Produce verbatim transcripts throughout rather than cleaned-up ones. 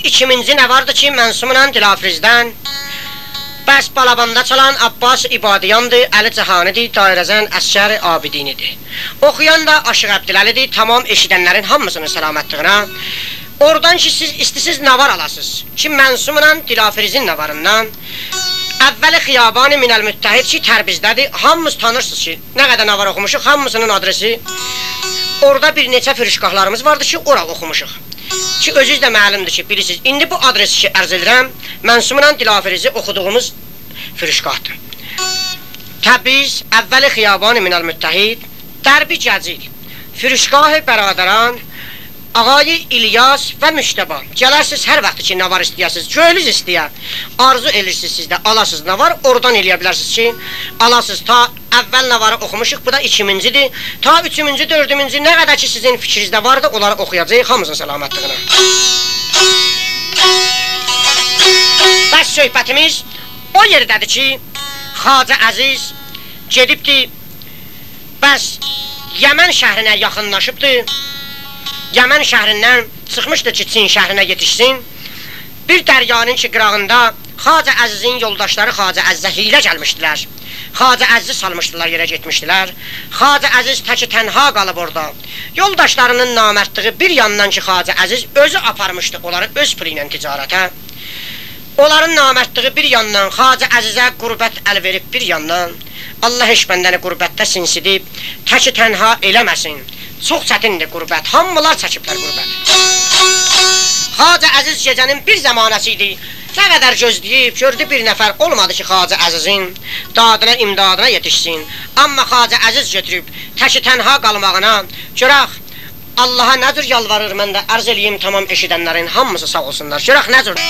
ikinci nə vardı ki, Mənsumunla Dilafrizdən? Bəs Balabanda çalan Abbas İbadiyandır, Əli Cəhanidir, Dairəzən Əsgər Abidinidir. Oxuyan da Aşıq Əbdiləlidir, tamam eşidənlərin hamısının selamətliyinə. Oradan ki, siz istisiz navar alasınız ki, Mənsumunla Dilafrizin navarından. Əvvəli Xiyabani Minəl Müttəhid ki, Tərbizdədir, hamımız tanırsınız ki, nə qədər navar oxumuşuq, hamısının adresi. Orada bir neçə firişqahlarımız vardı ki, ora oxumuşuq. Ki, özünüz də məlumdur ki, bilirsiniz, indi bu adresi ki, ərz edirəm, Mənsumunla Dilafrizi oxuduğumuz firişqahdır. Təbriz, əvvəli Xiyabani Minəl Müttəhid, Dərbi Gəcil, firişqahı bəradəran, Ağayı İlyas və Müştəba. Gələrsiniz hər vaxt ki, nə var istəyəsiniz, göylüz istəyər, arzu edirsiniz sizdə, alasınız nə var, oradan eləyə bilərsiniz ki, alasınız, ta əvvəl nə varı oxumuşuq, bu da ikincidir, ta üçüncü, dördüncü, nə qədər ki, sizin fikrinizdə vardı, onları oxuyacaq, hamısının səlamətliyinə. Bəs söhbətimiz o yerdədir ki, Xacə Əziz gedibdir, bəs Yəmən şəhrinə yaxınlaşıbdır, Yəmən şəhrindən çıxmışdır ki, Çin şəhrinə yetişsin. Bir dəryanın ki, qırağında Xacə Əzizin yoldaşları Xacə Əzizə hilə gəlmişdilər. Xacə Əzizi salmışdılar, yerə getmişdilər. Xacə Əziz təki tənha qalıb orada. Yoldaşlarının namərdliği bir yandan ki, Xacə Əziz özü aparmışdı onları öz pulu ilə ticarətə. Onların namərdliği bir yandan Xacə Əzizə qürbət əl verib bir yandan. Allah heç bəndəni qürbətdə sinsidib, təki tənha eləməsin. Çox çətindir qürbət, hamılar çəkiblər qürbət. Xacə Əziz gecənin bir zamanəsi idi. Nə qədər gözləyib, gördü bir nəfər olmadı ki, Xacə Əzizin dadına, imdadına yetişsin. Amma Xacə Əziz götürüb, təki tənha qalmağına, görək, Allaha nə cür yalvarır, mən də ərz eləyim tamam eşidənlərin hamısı sağ olsunlar. Görək nə cür.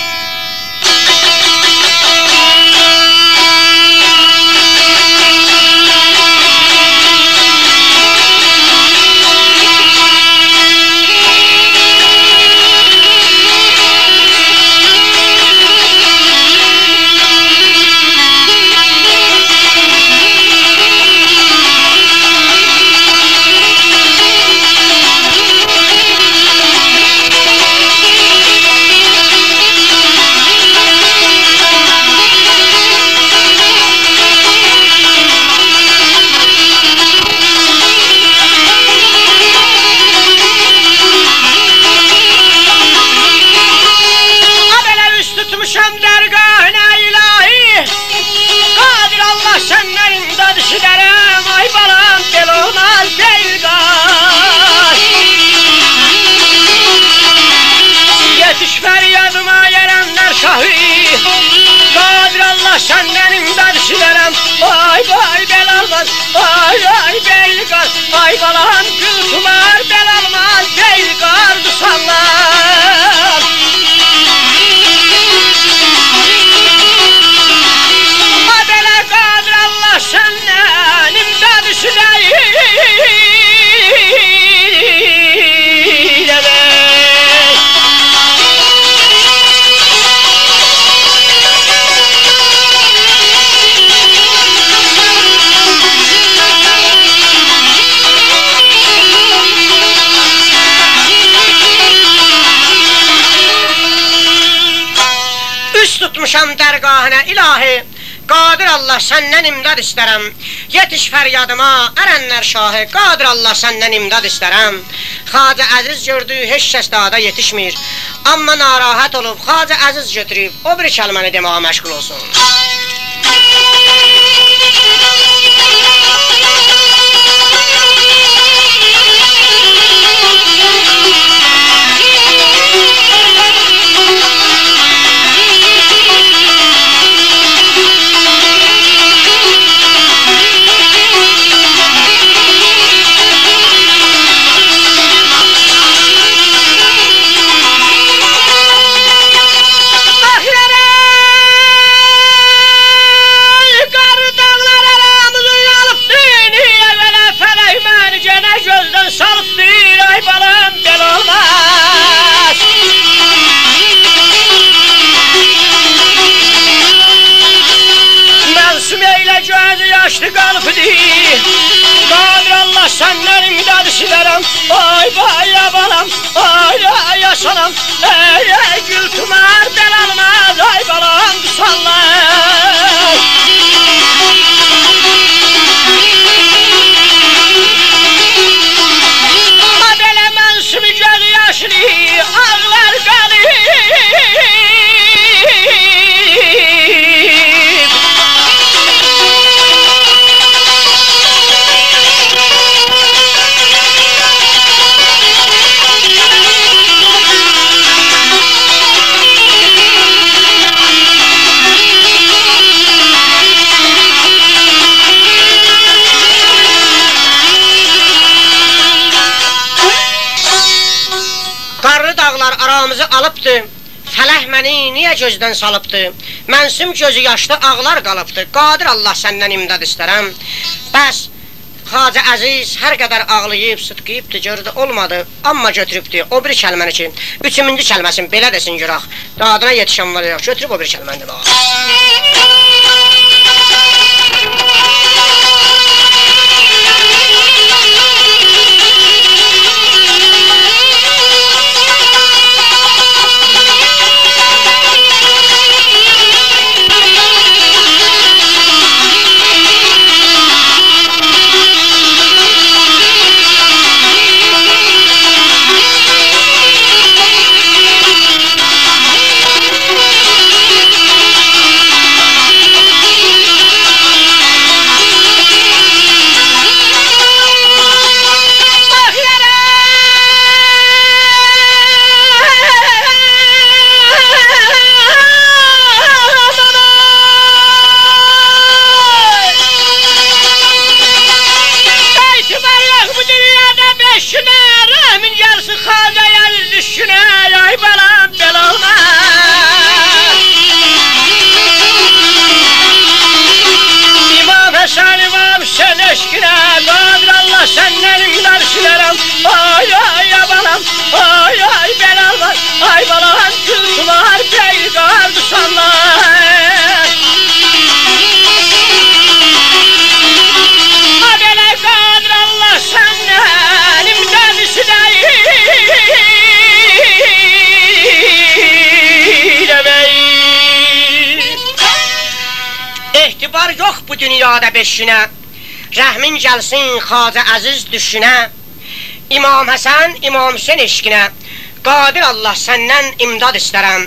Səndən imdad işlərəm, ay vay bel almaz, ay ay beyqar, ay balam gül tular bel almaz, beyqar dusanlar. Ha belə qadir Allah səndən imdad işlərəm. Tutmuşam dərgahına ilahi, Qadir Allah səndən imdad istərəm. Yetiş fəryadıma, ərənlər şahı, Qadir Allah səndən imdad istərəm. Xacə Əziz gördü, heç kəs dada yetişmir. Amma narahat olub, Xacə Əziz götürüb, o bir kəlməni deməyə məşğul olsun. Fələh məni niyə gözdən salıbdı? Mənsum gözü yaşlı ağlar qalıbdı. Qadir Allah səndən imdad istərəm. Bəs Xacə Əziz hər qədər ağlayıb, sıtqıyıbdı, gördü, olmadı. Amma götürübdü o bir kəlməni ki, üçüncü kəlməsin belə desin görək. Dadına yetişən var yox, götürüb o bir kəlməni bax. Səndən imdad istərəm. Ay ay balam, ay ay belalar, ay balam gülsülar, beyli qardısanlar. Ha belə qadir Allah səndən imdad istərəm. Ehtibar yox bu dünyada beşinə. Rəhmin gəlsin Xacə Əziz düşünə. İmam Həsən, İmam Hüseyin eşqinə. Qadir Allah səndən imdad istərəm.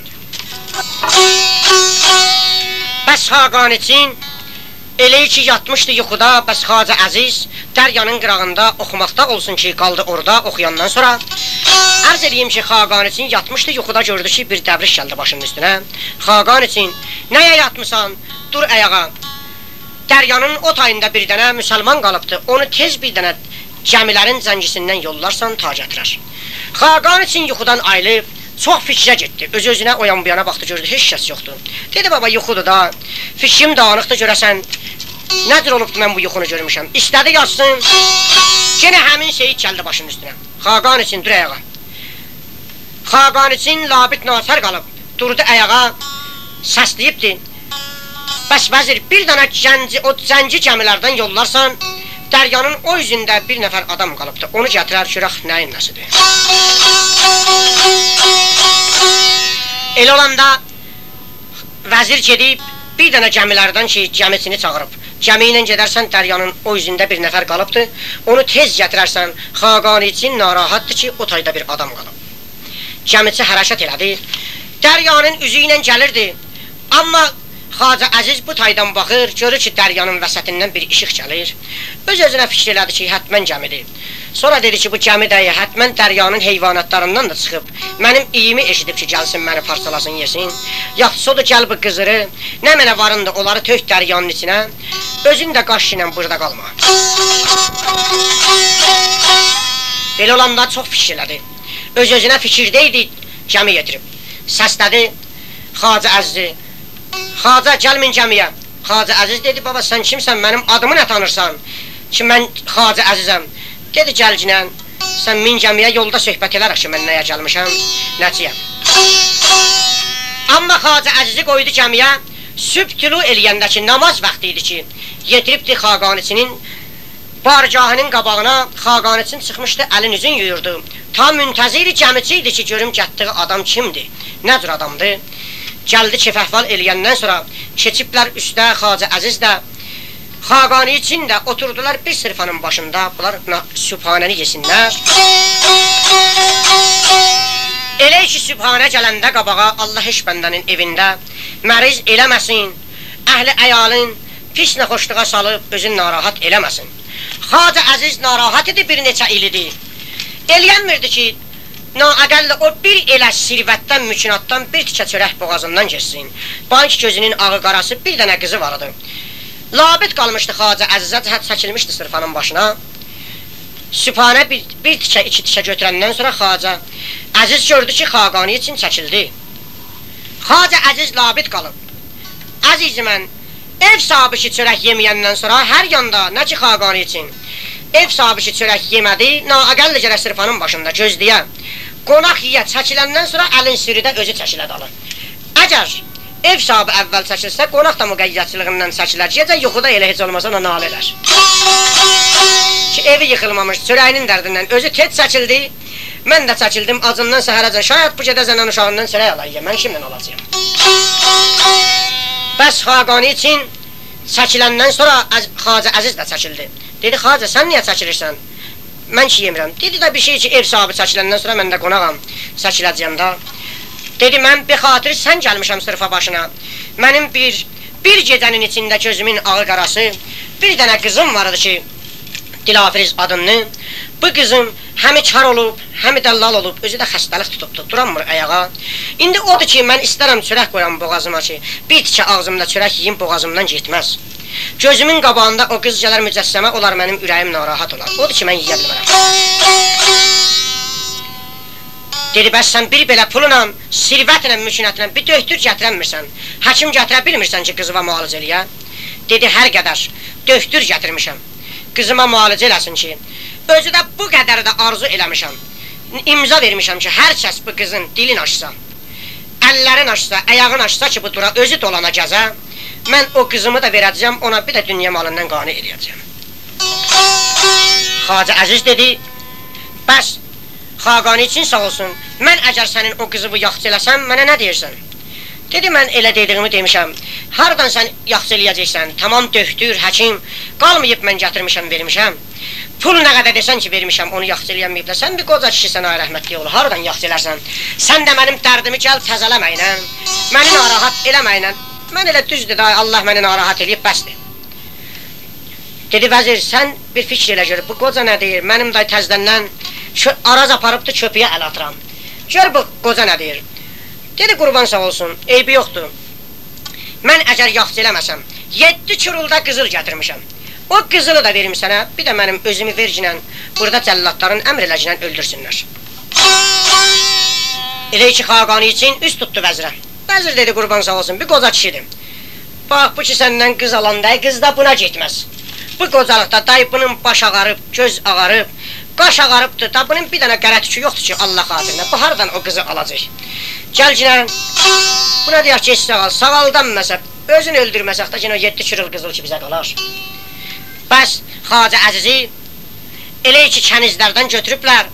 Bəs Xaqan için elə ki yatmışdı yuxuda. Bəs Xacə Əziz dəryanın qırağında oxumaqda olsun ki qaldı orada oxuyandan sonra. Ərz edeyim ki Xaqan için yatmışdı yuxuda, gördü ki bir dəbriş gəldi başının üstünə. Xaqan için nəyə yatmısan? Dur ayağa. Dəryanın o tayında bir dənə müsəlman qalıbdı. Onu tez bir dənə gəmilərin zəncisindən yollarsan ta gətirər. Xaqan için yuxudan ayılıb çox fikrə getdi. Öz-özünə o yan bu yana baxdı, gördü heç kəs yoxdur. Dedi baba yuxudur da, fikrim dağınıqdır, görəsən nədir olubdu mən bu yuxunu görmüşəm. İstədi yazsın. Yenə həmin Seyid gəldi başının üstünə. Xaqan için dur ayağa. Xaqan için labit nasər qalıb. Durdu ayağa, səsləyibdi. Bəs vəzir, bir dənə gənci, o zənci gəmilərdən yollarsan, dəryanın o üzündə bir nəfər adam qalıbdı. Onu gətirər, görək nəyin nəsidir. Elə olanda vəzir gedib, bir dənə gəmilərdən ki, gəmisini çağırıb. Gəmi ilə gedərsən, dəryanın o üzündə bir nəfər qalıbdı. Onu tez gətirərsən, Xaqan için narahatdır ki, o tayda bir adam qalıb. Gəmiçi hərəkət elədi, dəryanın üzü ilə gəlirdi. Amma Xacə Əziz bu taydan baxır, görür ki dəryanın vəsətindən bir işıq gəlir. Öz-özünə fikir elədi ki, hətmən gəmidir. Sonra dedi ki, bu gəmi dəyə hətmən dəryanın heyvanatlarından da çıxıb. Mənim iyimi eşidib ki, gəlsin məni parçalasın, yesin. Yaxşısı odur, gəl bu qızırı, nə mənə varındı, onları tök dəryanın içinə, özün də qaş ilə burada qalma. Belə olanda çox fikir elədi. Öz-özünə fikirdəydi, gəmi yetirib. Səslədi Xacə Əzizi. Xacə, gəlmin gəmiyə. Xacə Əziz dedi, baba sən kimsən, mənim adımı nə tanırsan? Ki, mən Xacə Əzizəm. Dedi, gəl ginən, sən min gəmiyə yolda söhbət elərək ki, mən nəyə gəlmişəm, nəçiyəm. Amma Xacə Əzizi qoydu gəmiyə, sübh tulu eləyəndə ki, namaz vaxtı idi ki, yetiribdi Xaqan içinin bargahının qabağına. Xaqan için çıxmışdı, əlin üzün yuyurdu. Ta müntəziri gəmiçi idi ki, görüm gətdiği adam kimdir, nədir adamdır? Gəldi kefəhval eləyəndən sonra keçiblər üstə Xacə Əziz də, Xaqani için də oturdular bir sırfanın başında, bunlar sübhanəni yesinlər. Elə ki sübhanə gələndə qabağa Allah heç bəndənin evində məriz eləməsin, əhli əyalın pis nəxoşluğa salıb özün narahat eləməsin. Xacə Əziz narahat idi, bir neçə ilidir. Eləyənmirdi ki, naəqəllə o bir elə sirvətdən, mükinatdan bir tikə çörək boğazından geçsin. Bank gözünün ağı qarası bir dənə qızı vardı. Labit qalmışdı Xacə Əzizə, cəhət çəkilmişdi sırfanın başına. Sübhanə bir, bir tikə, iki tikə götürəndən sonra Xacə Əziz gördü ki, Xaqani için çəkildi. Xacə Əziz labid qalıb. Əziz mən, ev sahibi ki çörək yeməyəndən sonra hər yanda, nə ki Xaqani üçün, ev sahibi ki çörək yemədi, naaqəlli gərək sırfanın başında gözləyə. Qonaq yiyə çəkiləndən sonra əlin sürüdə özü çəkilə dalı. Əgər ev sahibi əvvəl çəkilsə, qonaq da müqəyyətçiliğindən çəkilər. Gecə yuxuda elə heç olmasa ona nail edər. Ki evi yıxılmamış, çörəyinin dərdindən özü tez çəkildi. Mən də çəkildim acından səhərəcən. Şayət bu gedə zəndən uşağından çörək alayım, mən kimdən alacağım? Bəs Xaqani üçün çəkiləndən sonra Xacə Əziz də çəkildi. Dedi, Xacə, sən niyə çəkilirsən? Mən ki yemirəm. Dedi də bir şey ki, ev sahibi çəkiləndən sonra mən də qonağam, çəkiləcəyəm da. Dedi, mən bir xatir sən gəlmişəm sırfa başına. Mənim bir, bir gecənin içində gözümün ağı qarası, bir dənə qızım vardı ki, Dilafiriz adını. Bu qızım həmi kar olub, həmi dəllal olub, özü də xəstəlik tutubdur, duranmır ayağa. İndi odur ki, mən istərəm çörək qoyam boğazıma ki, bir tikə ağzımda çörək yiyim, boğazımdan getməz. Gözümün qabağında o qız gələr mücəssəmə olar, mənim ürəyim narahat olar. Odur ki, mən yiyə bilmərəm. Dedi, bəs sən bir belə pulunla, sirvətlə, mükünətlə bir döhtür gətirəmirsən, həkim gətirə bilmirsən ki, qızıma müalicə eləyə? Dedi, hər qədər döhtür gətirmişəm, qızıma müalicə eləsin ki, özü də bu qədər də arzu eləmişəm, imza vermişəm ki, hər kəs bu qızın dilin açsa, əllərin açsa, ayağın açsa ki, bu dura özü dolana gəzə, mən o qızımı da verəcəm, ona bir də dünya malından qani eləyəcəm. Xacə Əziz dedi, bəs Xaqani üçün sağ olsun, mən əgər sənin o qızı bu yaxçı eləsəm, mənə nə deyirsən? Dedi, mən elə dediyimi demişəm, hardan sən yaxçı eləyəcəksən, tamam döhtür, həkim, qalmayıb mən gətirmişəm, vermişəm. Pul nə qədər desən ki, vermişəm, onu yaxçı eləyəməyib də, sən bir qoca kişi sənə rəhmətli olur, hardan yaxçı elərsən? Sən də mənim dərdimi gəl təzələməklə, məni narahat eləməklə, mən elə düzdür da, Allah məni narahat eləyib, bəsdir. Dedi, vəzir, sən bir fikir elə gör, bu qoca nə deyir, mənim da təzdəndən araz aparıbdır, köpüyə əl atıram. Gör bu qoca nə deyir. Dedi, qurban sağ olsun, eybi yoxdur. Mən əgər yaxçı eləməsəm, yeddi çurulda qızıl gətirmişəm. O qızılı da verim sənə, bir də mənim özümü verginən, burada cəllatların əmr eləginən öldürsünlər. Elə ki, Xaqani üçün üst tutdu vəzirə. Vəzir dedi, qurban sağ olsun, bir qoca kişidir. Bax, bu ki səndən qız alanda, qız da buna getməz. Bu qocalıqda day bunun baş ağarıb, göz ağarıb, qaş ağarıbdır da, bunun bir dənə qərətükü yoxdur ki, Allah xatirinə, bu hardan o qızı alacaq? Gəl cinə, buna deyək ki, sağal, sağaldanməsə, özünü öldürməsək da, cinə o yeddi çırıl qızıl ki, bizə qalar. Bəs Xacə Əzizi elə ki, kənizlərdən götürüblər,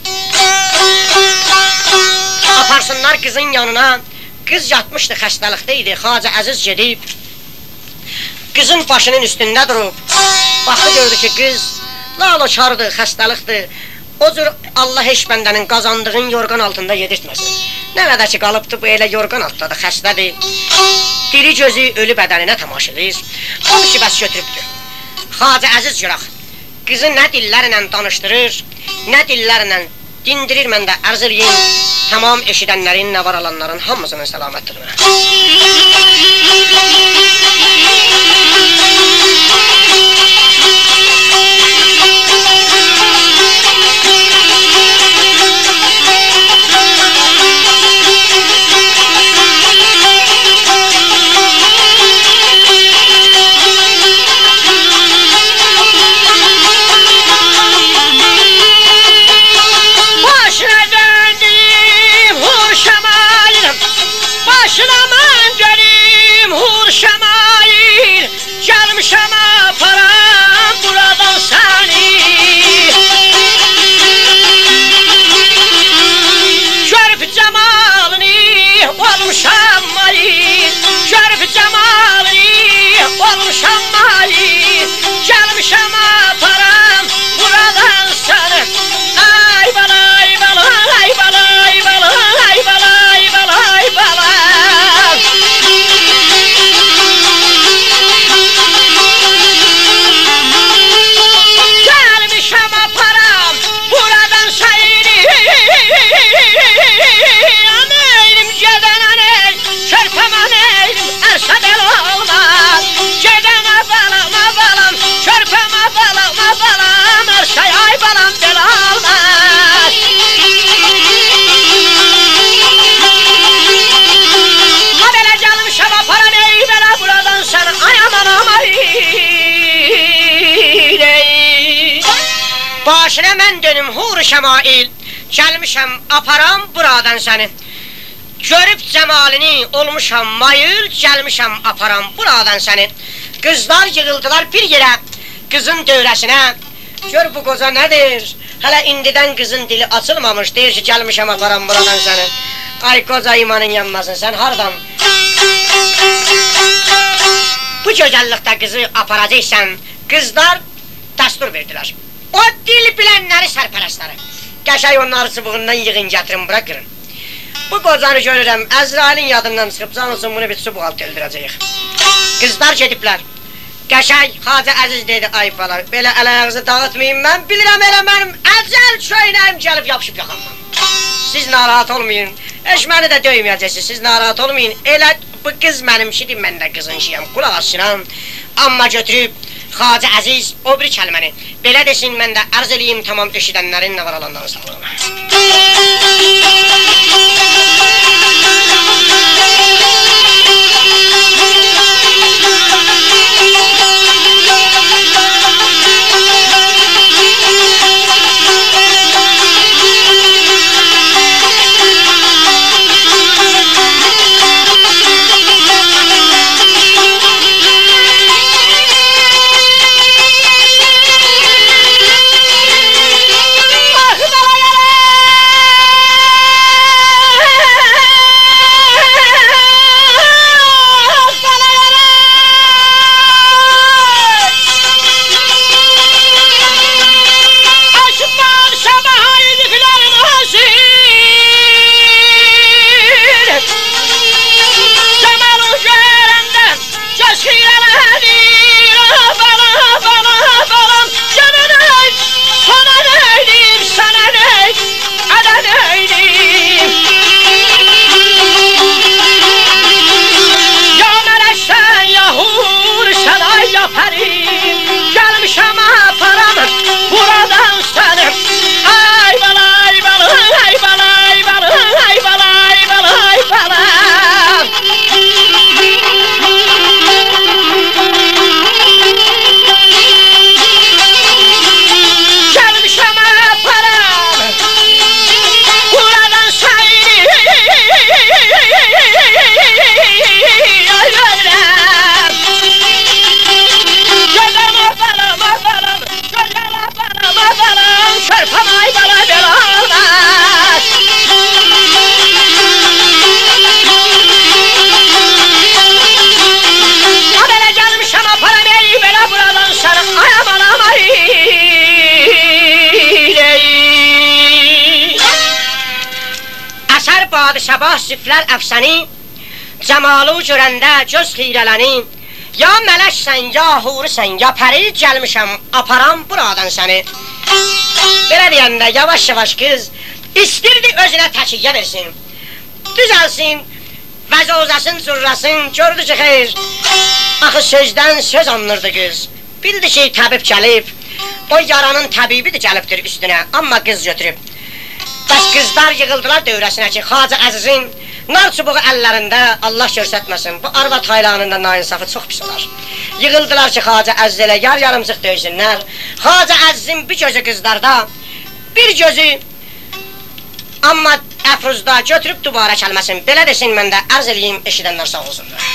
aparsınlar qızın yanına, qız yatmışdı, xəstəlikdə idi, Xacə Əziz gedib, qızın başının üstündə durub, baxdı gördü ki, qız lalokardır, xəstəlikdir, o cür Allah heç bəndənin qazandığın yorqan altında yedirtməsin. Nə qədər ki, qalıbdır, bu elə yorqan altdadır, xəstədir, diri gözü ölü bədəninə tamaş edir, onu ki, bəs götürübdür. Xacə Əziz görək, qızı nə dillərlə danışdırır, nə dillərlə dindirir, mən də ərz eləyim, tamam eşidənlərin, nə var alanların hamısının səlamətliğinə. Başına mən gəlim hur şəmail dövrəsinə mən dönüm hur-u şəmail, gəlmişəm aparam buradan səni. Görüb cəmalini olmuşam mayıl, gəlmişəm aparam buradan səni. Qızlar yığıldılar bir yerə, qızın dövrəsinə. Gör bu qoca nədir? Hələ indidən qızın dili açılmamış, deyir ki, gəlmişəm aparam buradan səni. Ay qoca imanın yanmasın, sən hardan? Bu gözəllikdə qızı aparacaqsan, qızlar dəstur verdilər. O dil bilənləri sərpərəstləri. Qəşəy onları çubuğundan yığın, gətirin, bura qırın. Bu qocanı görürəm, Əzrailin yadından çıxıb, can olsun bunu bir çubuq alt öldürəcəyik. Qızlar gediblər. Qəşəy, Xacə Əziz dedi, ay bala, belə əl-ayağınızı dağıtmayın, mən bilirəm elə mənim əcəl köynəyim gəlib yapışıb yaxamdan. Siz narahat olmayın, heç məni də döyməyəcəksiniz, siz narahat olmayın. Elə bu qız mənimkidir, mən də qızınşıyam, qulaq asıram. Amma götürüb, Xacə Əziz o bir kəlməni belə desin, mən də ərz eləyim tamam eşidənlərin nə var alandan sağlığına. Sabah süflər əfsəni, cəmalı görəndə göz xeyrələni, ya mələksən, ya hurisən, ya pəri gəlmişəm, aparam buradan səni. Belə deyəndə yavaş-yavaş qız istirdi özünə təkiyyə versin, düzəlsin, vəzozasın, currasın, gördü ki, xeyr. Axı sözdən söz anırdı qız, bildi ki, təbib gəlib, o yaranın təbibidir gəlibdir üstünə, amma qız götürüb. Bəs qızlar yığıldılar dövrəsinə ki, Xacə Əzizin nar çubuğu əllərində, Allah görsətməsin, bu arvad xaylanında nainsafı çox pis olar. Yığıldılar ki, Xacə Əziz elə yar yarımcıq döysünlər. Xacə Əzizin bir gözü qızlarda, bir gözü amma əfruzda götürüb dubara kəlməsin. Belə desin, mən də ərz eləyim, eşidənlər sağ olsunlar.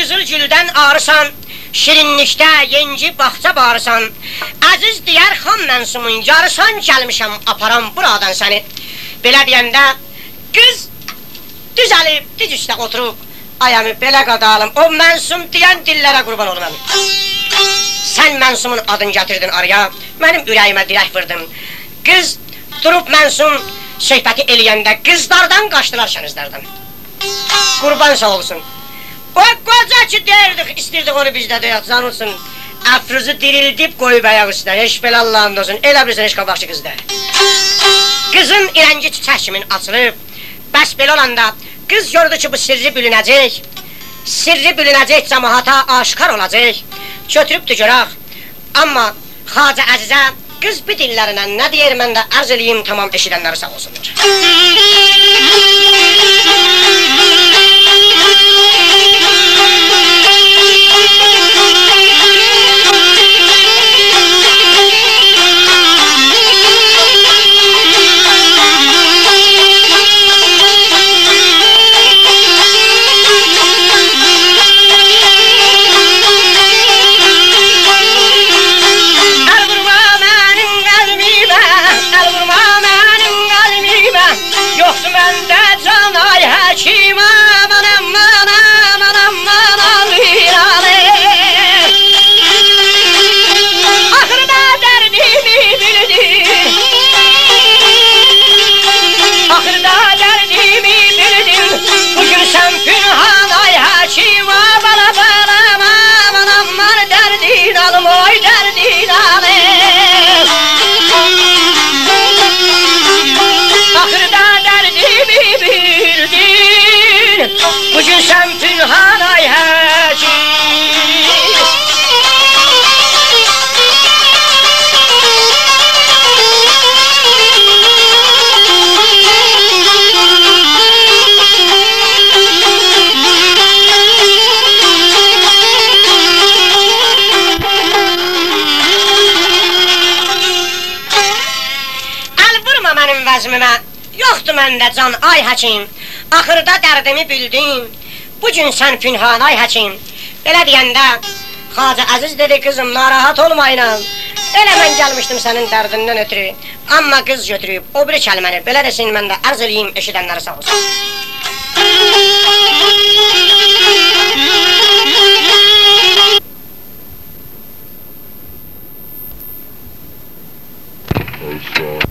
qızıl güldən arısan, şirinlikdə yenci baxça bağırsan. Əziz deyər xan mənsumun yarısan, gəlmişəm aparam buradan səni. Belə deyəndə qız düzəlib, diz üstə oturub, ayağımı belə qadalım, o mənsum deyən dillərə qurban olmam. Sən mənsumun adını gətirdin araya, mənim ürəyimə dirək vurdun. Qız durub mənsum söhbəti eləyəndə qızlardan qaçdılar şənizlərdən. Qurban sağ olsun. O qoca ki deyirdik, istirdik onu bizdə deyək, can olsun. Əfruzu dirildib qoyub ayaq üstə, heç belə Allah'ın olsun, elə bilirsən heç qabaqçı qızda. Qızın irəngi çiçək kimin açılıb, bəs belə olanda qız gördü ki bu sirri bülünəcək, sirri bülünəcək, cəmaata aşkar olacaq, götürübdür görək. Amma Xacə Əzizə qız bir dillərinə nə deyir, mən də ərz eləyim, tamam eşidənləri sağ olsunlar. Bugün sen pünhan ay hacı. Al vurma mənim vəzmimə, yoxdur məndə can ay həkim. Axırda dərdimi bildin, bugün sən pünhan ay həkim. Belə deyəndə Xacə Əziz dedi, qızım narahat olmayın. Elə mən gəlmişdim sənin dərdindən ötürü. Amma qız götürüb o biri kəlməni belə desin, mən də ərz eləyim, eşidənləri sağ olsun. Oh,